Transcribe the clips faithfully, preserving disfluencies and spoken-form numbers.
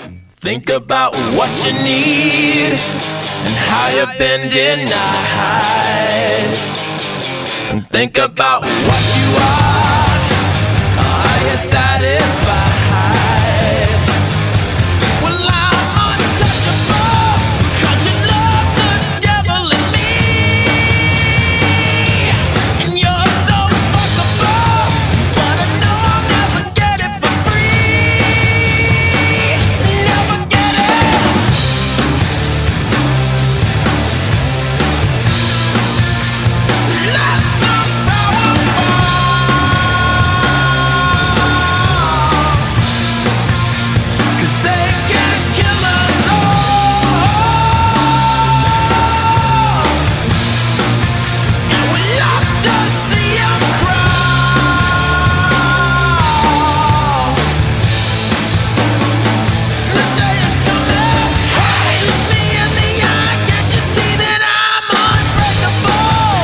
Think about what you need and how you've been denied. And think about what you are. Are you satisfied? Well, I'm untouchable, 'cause you love the devil in me. And you're so fuckable, but I know I'll never get it for free. Never get it. Let the power fall, 'cause they can't kill us all. And we love to see 'em crawl. The day is coming. Hey, look me in the eye. Can't you see that I'm unbreakable?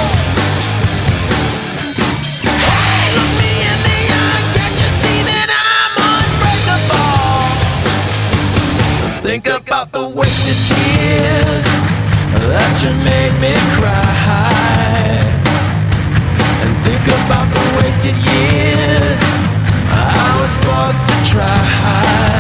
Hey, look me in the eye. Can't you see that I'm unbreakable? Think about the wasted tears that you made me cry. And think about the wasted years I was forced to try.